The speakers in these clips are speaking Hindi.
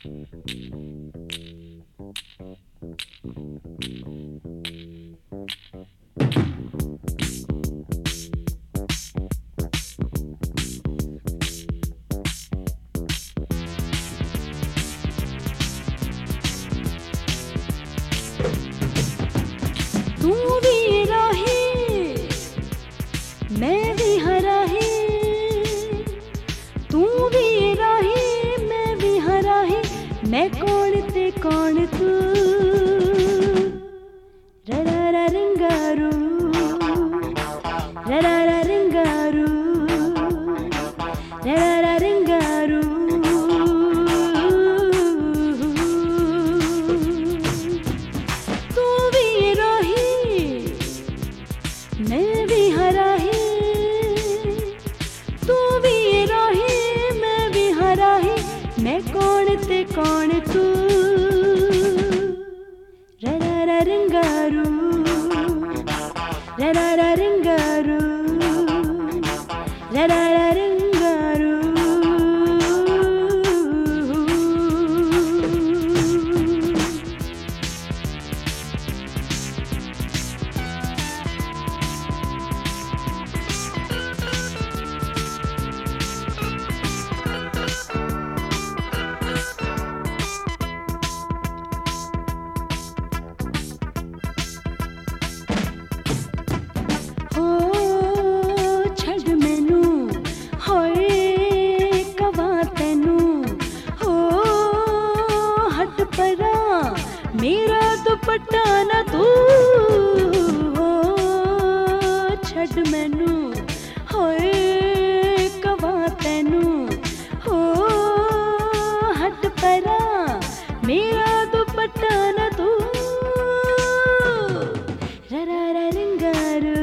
तू भी राही मैं भी हराही, तू भी राही मैं भी हराही, मैं कौन ते कौन तू। ररा रिंगारू ररा रिंगारू ररा रिंगारू, तू भी राही मैं भी हराही, तू भी राही मैं भी हराही, मैं कौन ते कौन तू। ररा रिंगारू ररा रिंगारू ररा रिंगारू। मेरा दुपट्टा ना तू हो छड़ मैनू, होए कवा तैनू हो हट परा, मेरा दुपट्टा ना तू। ररा रिंगारू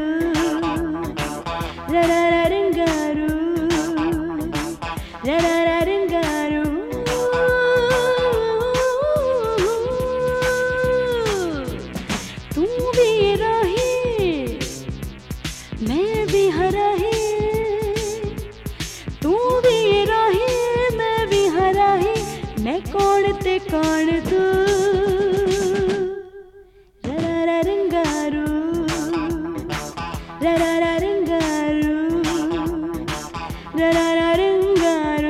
ररा रिंगारू ररा रिंगारू, तू भी राही मैं भी हराही, तू भी राही मैं भी हराही, मैं कौन ते कौन तू। ररा रिंगारू ररा रिंगारू ररा रिंगारू।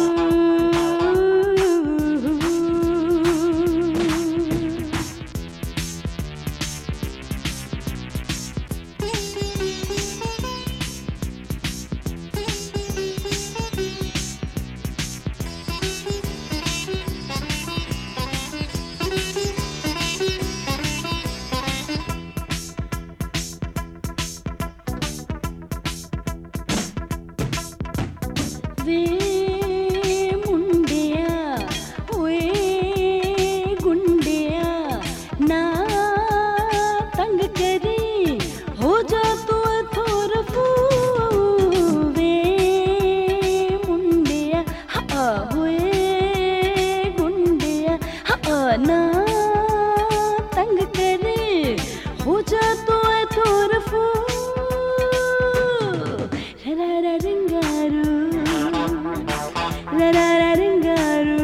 वे मुंडिया ओए गुंडिया ना तंग करी, हो जा तू थोर फू। वे मुंडिया हाँ ओए गुंडिया हाँ ना तंग करी, हो जा तू थोर फू। ररा रिंगारू ररा रिंगारू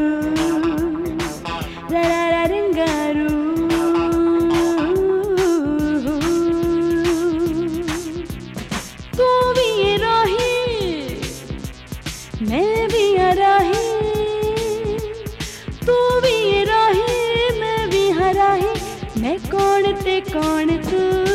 ररा रिंगारू, तू भी राही मैं भी हराही, तू भी राही मैं भी हराही, मैं कौन ते कौन तू।